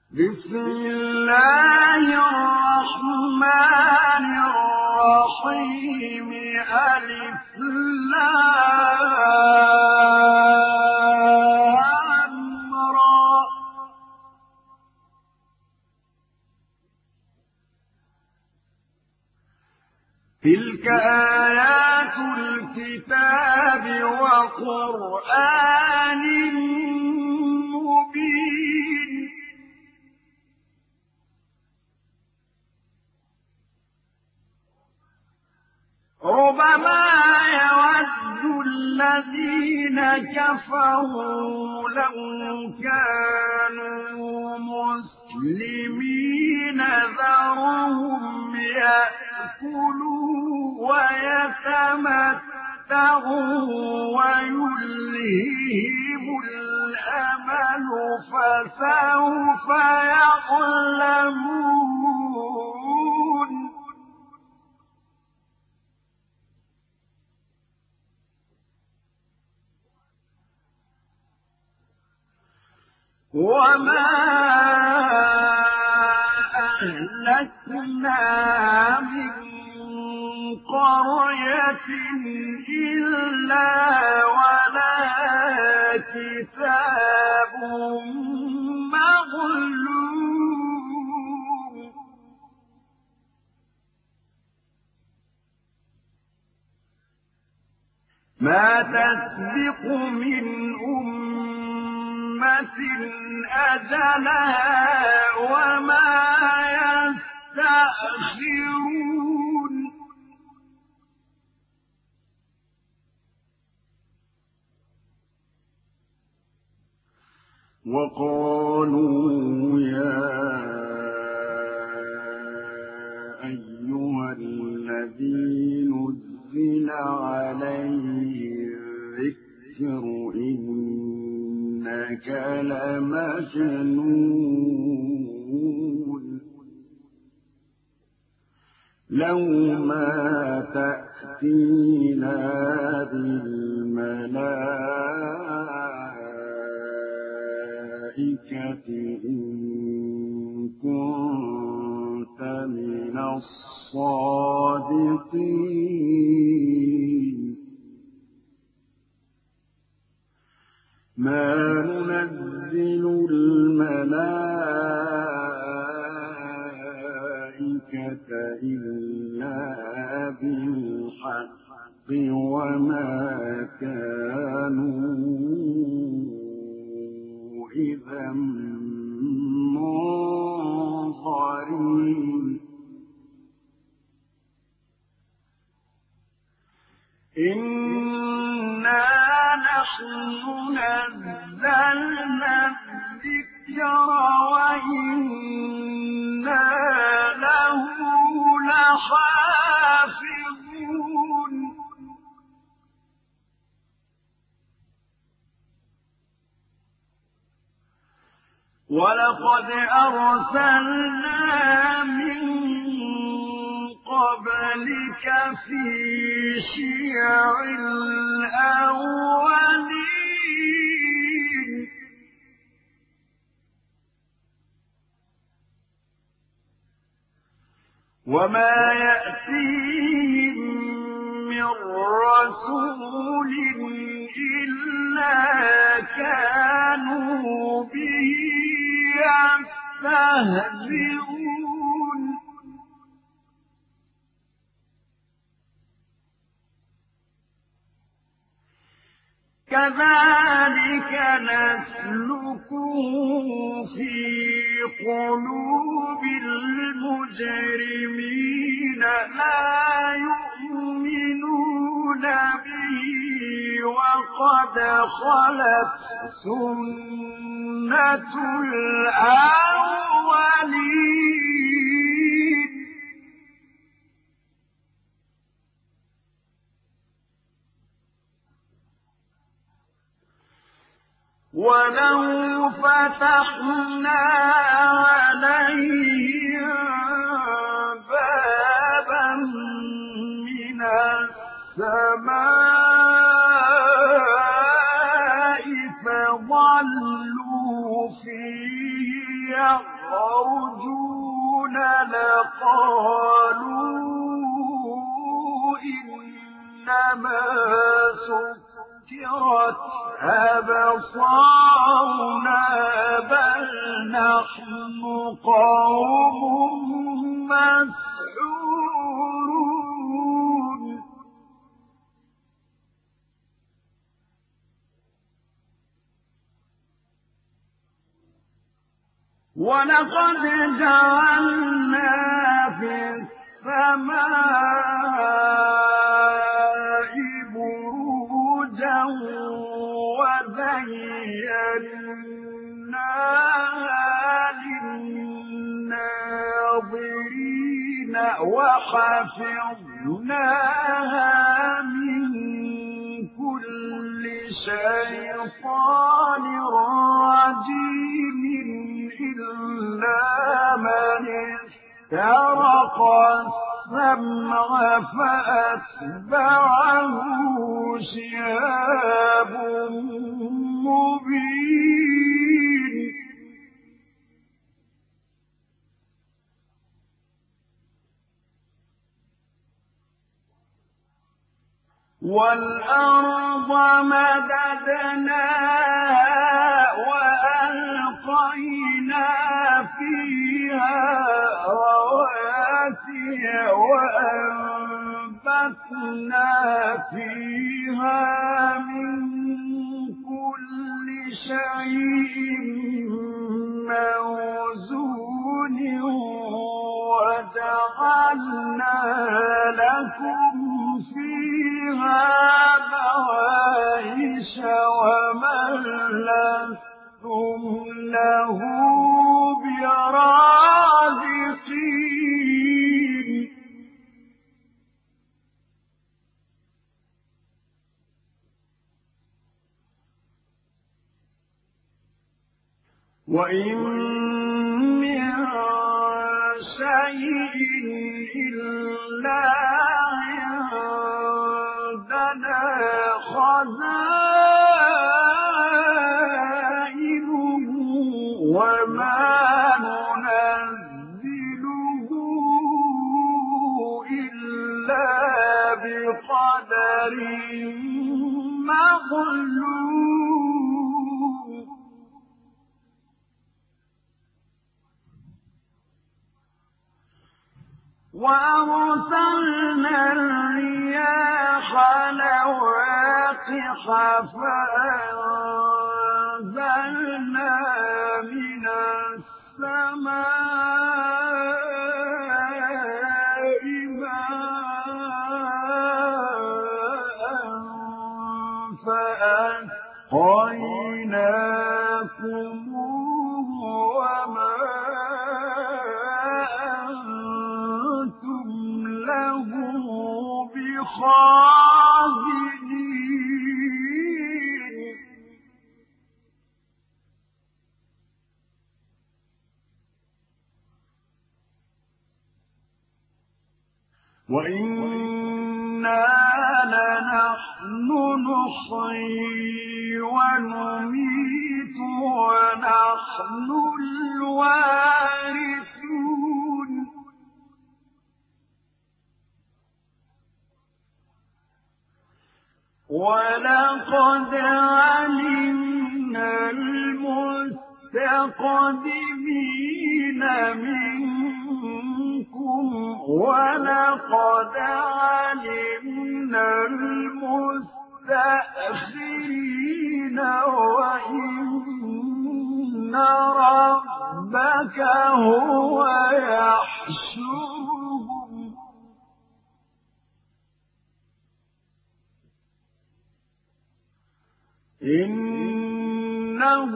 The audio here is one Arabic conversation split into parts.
بسم الله الرحمن الرحيم ألف لام را تلك آيات الكتاب وقرآن مبين ربما يود الذين كفروا لو كانوا مسلمين ذرهم يأكلوا ويتمتعوا ويلههم الأمل فسوف يعلمون وما أهلكنا من قرية إلا ولها كتاب مغلوب ما تسبق من أمة أجلها وما يستأخرون وقالوا يا أيها الذي نزل عليه الذكر إنك لمجنون لو ما تأتينا بالملائكة إن كنت من الصادقين ما ننزل الملائكة إلا بالحق وما كانوا إذا منظرين إنا نحن نزلنا الذكر وإنا له لحافظون ولقد أرسلنا من قبلك في شيع الأولين وما يأتيهم من رسول إلا كانوا به يستهزئون كذلك نسلكه في قلوب المجرمين لا يؤمنون به وقد خلت سنة الأولين ولو فتحنا عليهم بابا من السماء فظلوا فيه يخرجون لقالوا إنما سكرت أبصارنا بل نحن قوم مسحورون ولقد جعلنا في السماء بروجا وزيناها للناظرين وحفظناها من كل شيطان رجيم إلا من استرق السمع فأتبعه شهاب مبين والأرض مددناها وألقينا فيها رواسي وأنبتنا فيها من كل شيء موزون وجعلنا لكم فيها معايش ومن لستم له برازقين وإن من شيء إلا عندنا خزائنه وما ننزله إلا بقدر معلوم وأرسلنا الرياح لواقح فأنزلنا من السماء ماء فأسقيناكموه وما أنتم له بخازنين وإنا لنحن نحيي ونميت ونحن الوارثون ولقد علمنا المستقدمين منكم ولقد علمنا المستأخرين وإن ربك هو يحشرهم إنه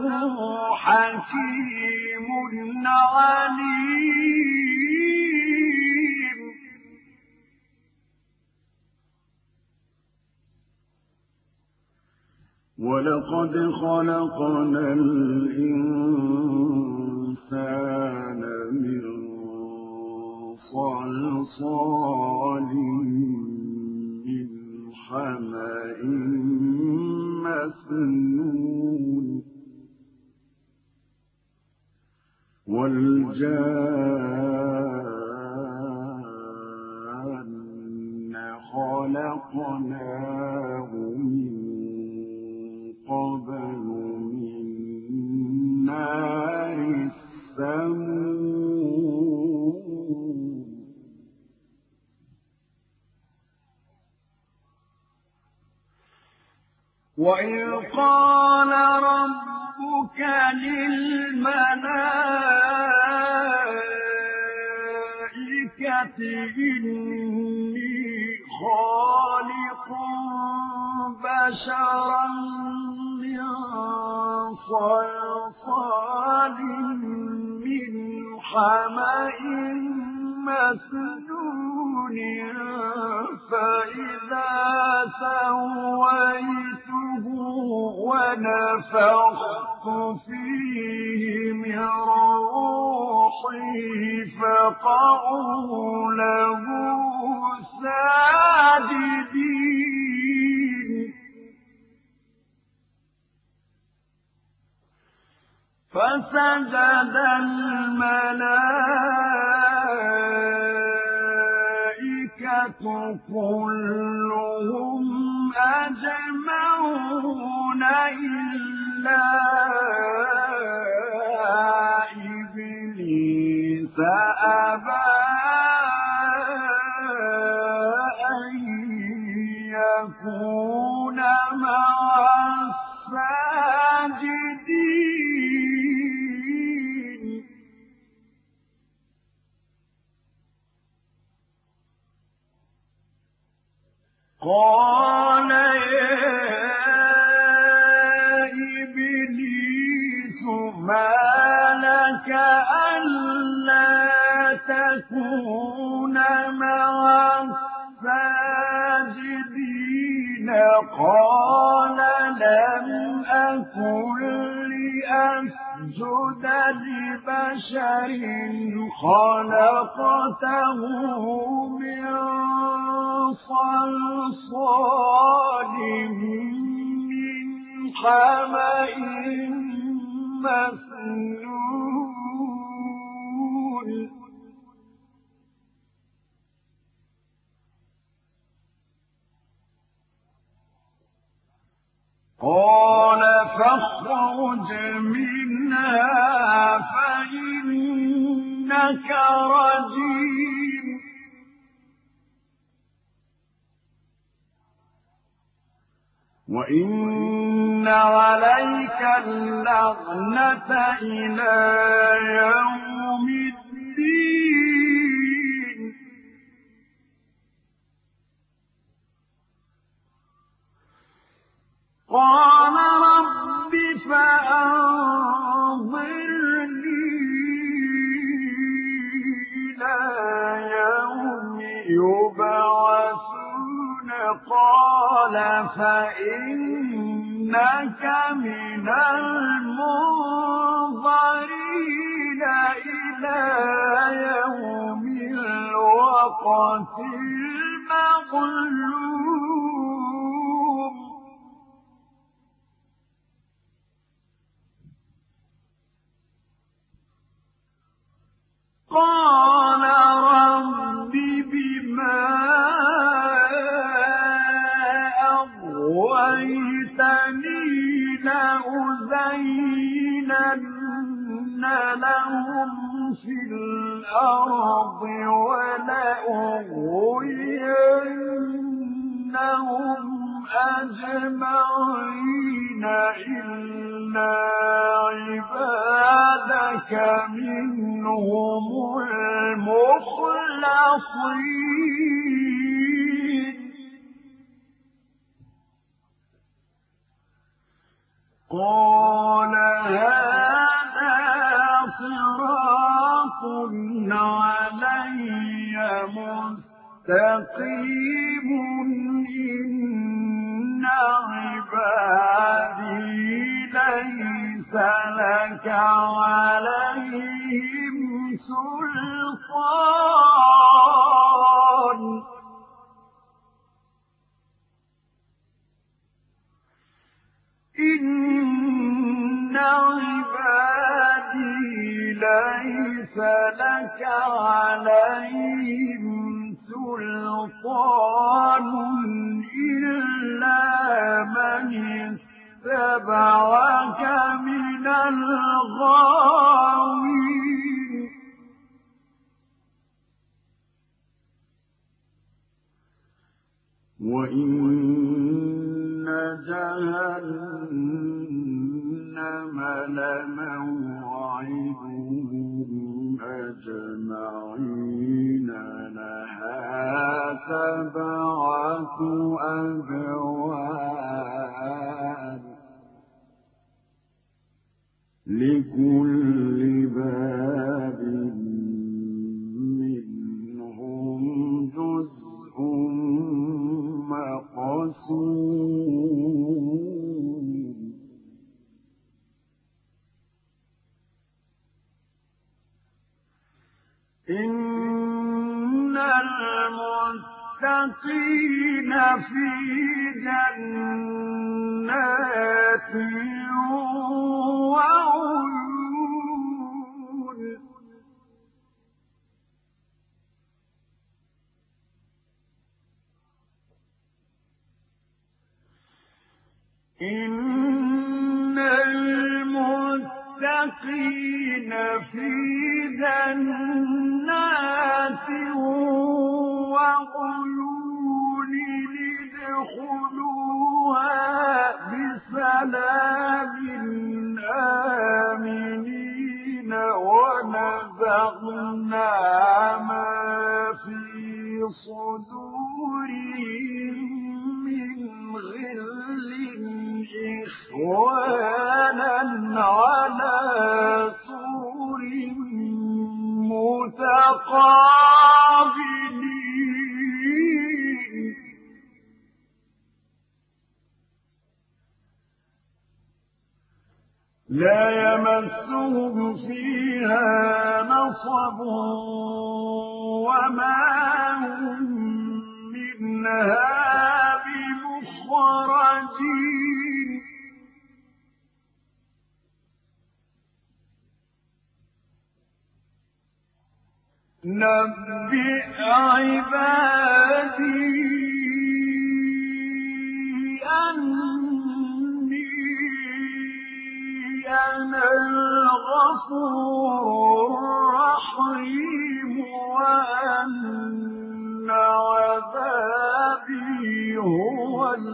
حكيم عليم ولقد خلقنا الإنسان من صلصال من حمأ مسنون والجان خلقناه من قبل من نار السموم وإذ قال ربك للملائكة إني خالق بشرا من صلصال من حمأ مسنون فإذا سويته ونفخت فيه من روحي فقعوا له ساجدين فسجد الملائكة كلهم أجمعون إلا إبليس أبى أن يكون مع الساجدين قال يا إبليس ما لك ألا تكون مع الساجدين قال لم أكن لأسجد لبشر خلقته من صلصال من حمأ مسنون قال فاخرج منها فإنك رجيم وإن عليك اللعنة إلى يوم الدين قال رب فأنظرني إلى يوم يبعثون قال فإنك من المنظرين إلى يوم الوقت المعلوم قال رب بما أغويتني لأزينن لهم في الأرض ولأغوينهم أجمعين إلا عبادك منهم المخلصين قال هذا صراط علي مستقيم إن عبادي ليس لك عليهم سلطان إن عبادي ليس ليس لك عليهم سلطان إلا من اتبعك من الغاوين وإن جهنم لموعدهم أجمعين لها 7 أبواب لكل باب منهم جزء مقسوم إن المتقين في جنات وعيون إن المتقين في جنات وعيون ادخلوها بسلام آمنين ونزعنا ما في صدورهم من غل إخوانا على سور متقابلين لا يمسهم فيها نصب وما هم منها بمخرجين نبئ عبادي أني أنا الغفور الرحيم وأن عذابي هو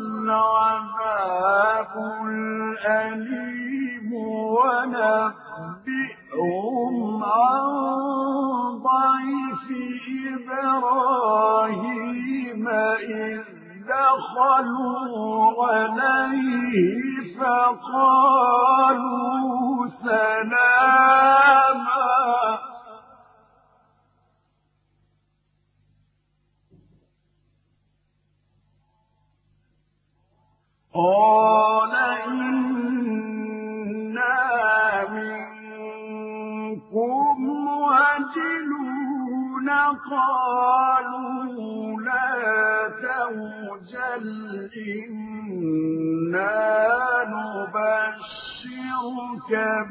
العذاب الأليم ونبئهم عن ضيف إبراهيم إذ دخلوا عليه فقالوا سلاما قال إنا منكم وجلون قالوا لا توجل إنا نبشرك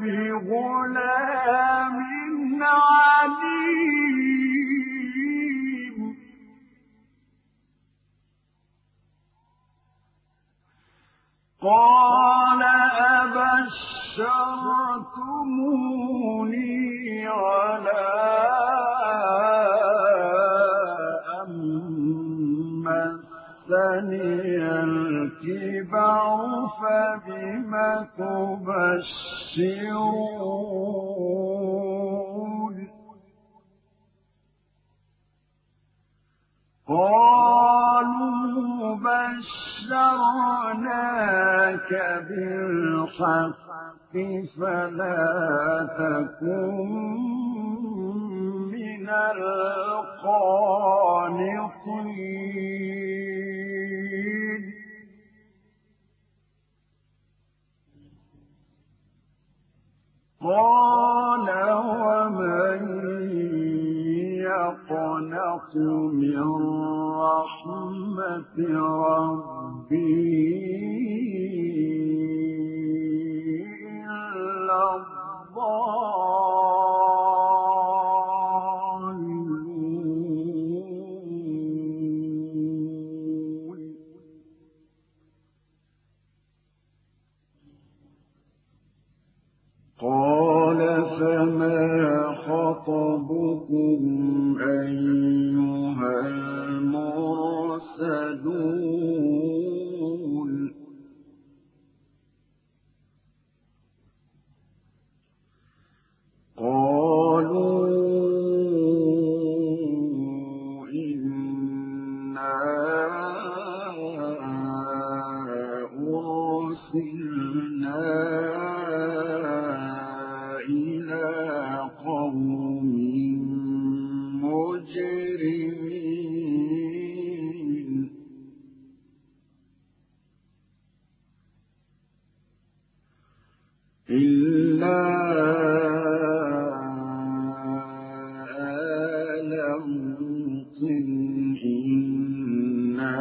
بغلام عليم قال أبشرتموني على أن مسني الكبر فبم تبشرون قالوا بشرناك بالحق فلا تكن من القانطين قال ومن يقنط من رحمة ربه إلا الضالون خطبكم أيها المرسلون قالوا إنا أرسلنا إلى قوم مجرمين إلا آل لوط إنا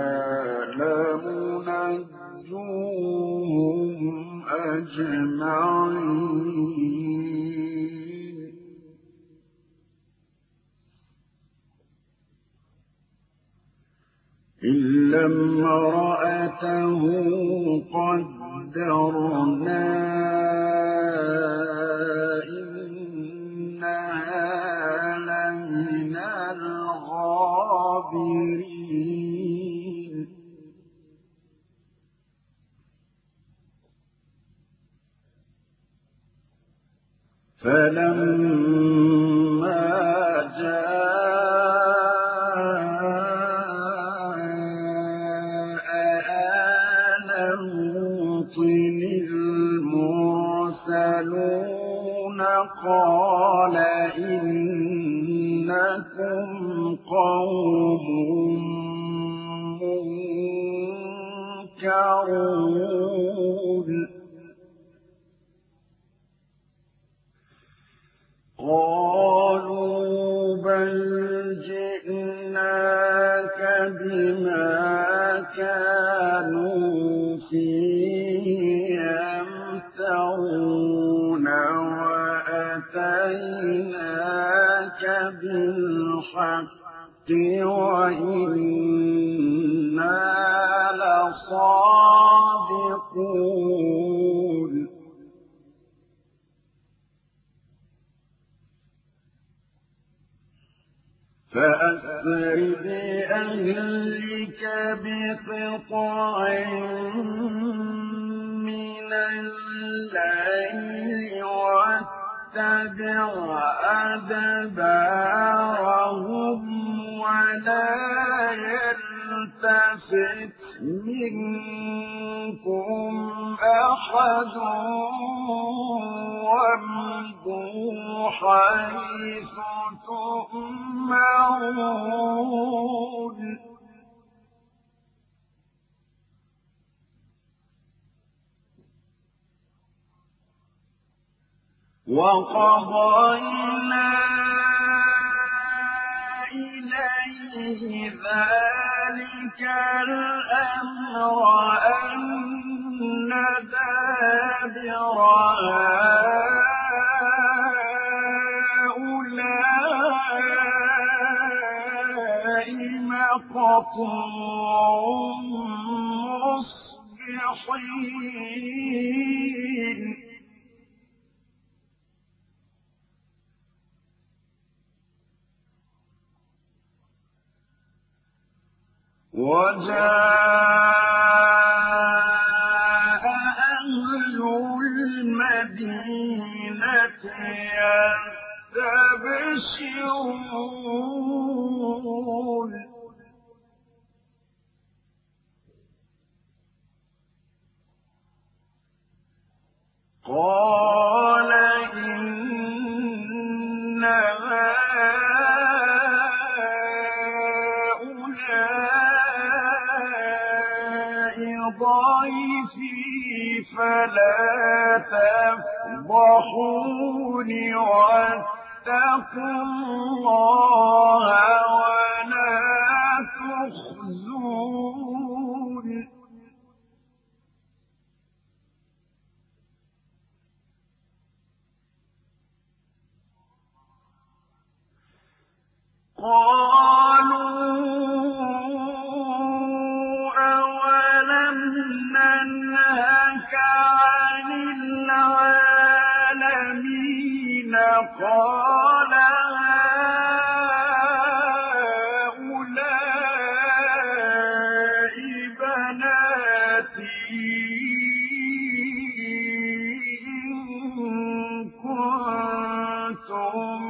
لمنجوهم أجمعين إلا امرأته قدرنا إنها لمن الغابرين فلما جاء آل لوط المرسلون قال إنكم قوم منكرون قالوا بل جئناك بما كانوا فيه يمترون وأتيناك بالحق وإنا لصادقون فأسر بأهلك بقطع من الليل واتبع أدبارهم ولا يلتفت منكم أحد وامضوا حيث تؤمرون وقضينا إليه ذلك الأمر أن دابر هؤلاء مقطوع مصبحين وجاء أهل المدينة يستبشرون قال إن هؤلاء ضيفي فلا تفضحون واتقوا الله ولا تخزون قالوا أولم ننهك عن العالمين قال هؤلاء بناتي إن كنتم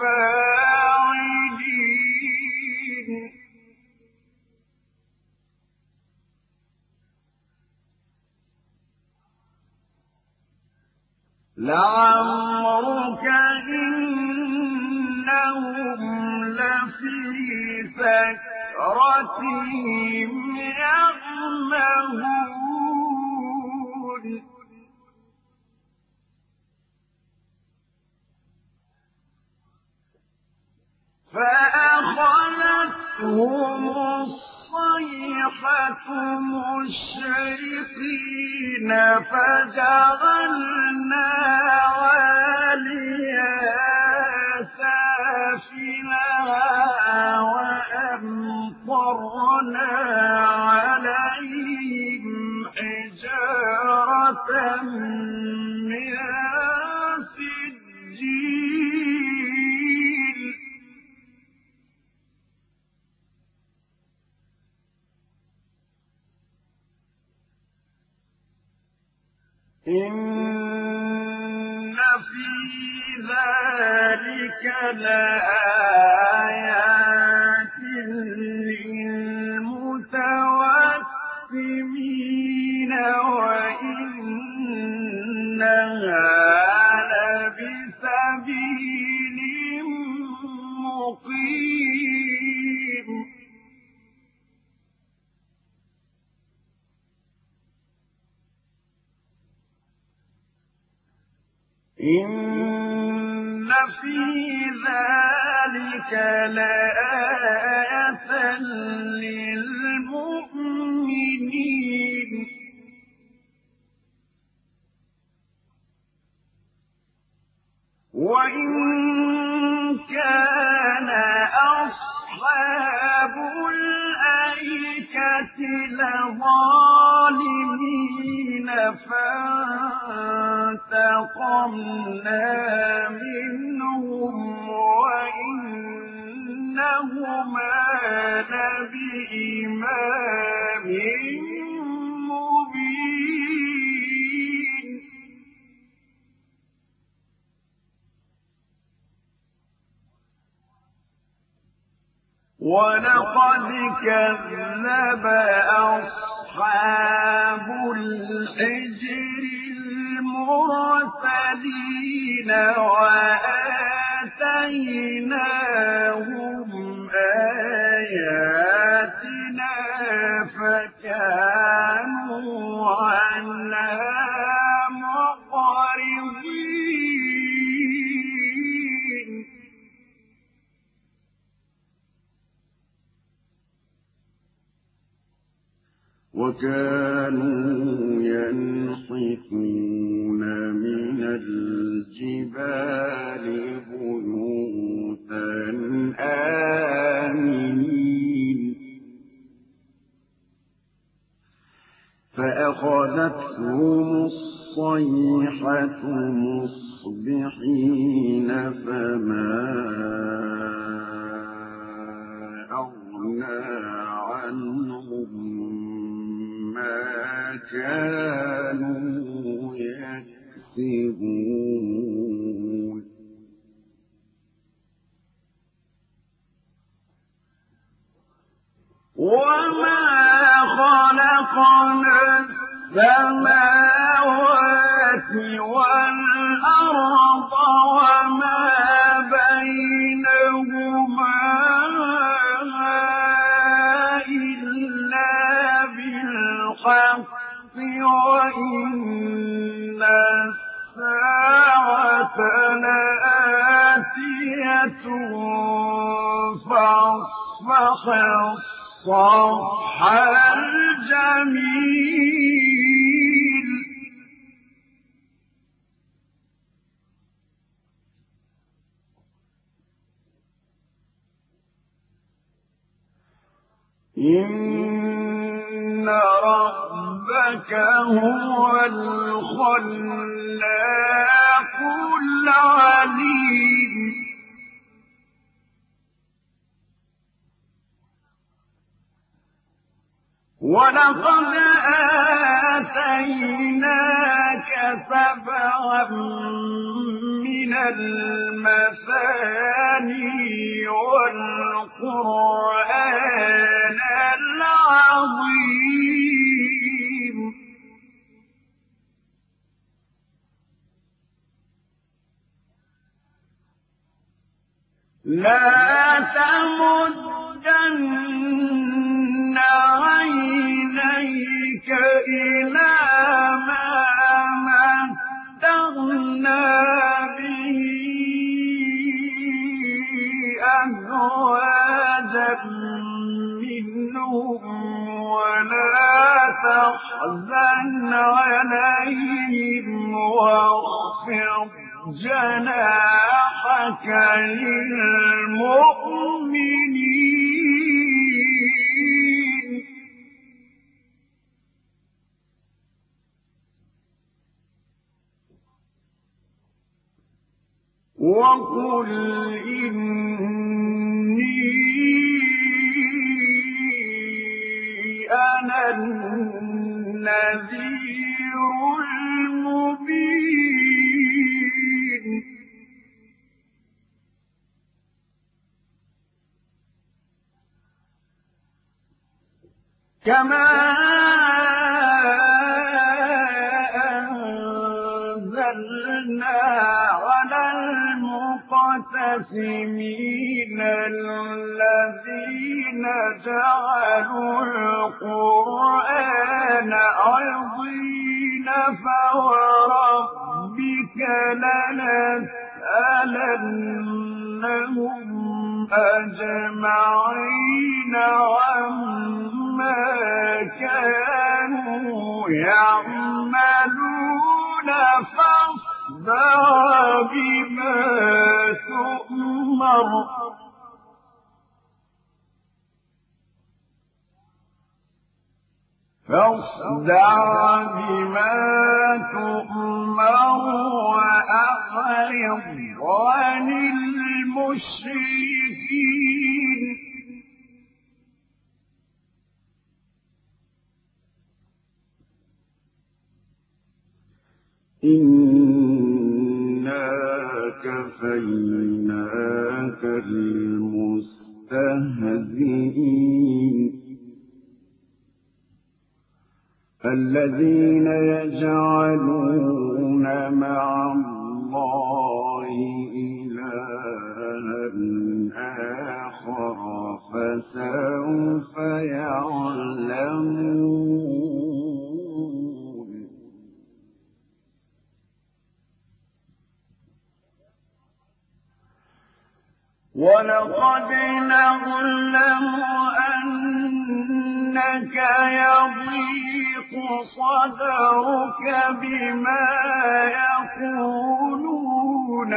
فاعلين لعمرك إنهم لفي سكرتهم يعمهون فأخذتهم الصيحة مشرقين فجعلنا عاليها سافلها وأمطرنا عليهم حجارة من سجيل إن في ذلك لآيات للمتوسمين وإنها لبسبيل مقيم إن في ذلك لآية للمؤمنين وإن كان أصحاب الأيكة لظالمين فانتقمنا منهم وإنهما لبإمام مبين ولقد كذب أصحاب الحجر المرسلين وآتيناهم آياتنا فكانوا عنها معرضين وكانوا ينحتون من الجبال بيوتا آمنين فأخذتهم الصيحة مصبحين فما أغنى عنهم ما كانوا يكسبون وما خلقنا السماوات والأرض وما بينهما إلا بالحق وإن الساعة لآتية فاصفح الصفح الجميل إن ربك هو الخلاق العليم ولقد آتيناك سبعا من المثاني والقرآن العظيم لا تمدن عينيك إلى ما متعنا به أزواجا منهم ولا تحزن عليهم واخفض جناحك للمؤمنين وقل إني أنا النذير المبين كما أنزلنا على المقتسمين الذين جعلوا القرآن عضين فوربك لنسألنهم أجمعين عما كانوا يعملون فاصدع بما تؤمر وأعرض عن المشركين إنا كفيناك المستهزئين الذين يجعلون مع الله إلها آخر فسوف يعلمون ولقد نعلم أنك يضيق صدرك بما يقولون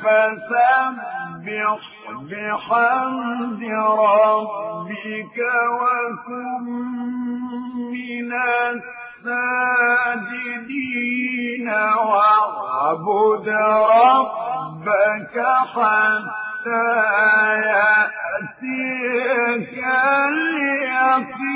فسبح بحمد ربك وكن من الساجدين واعبد ربك حتى يأتيك اليقين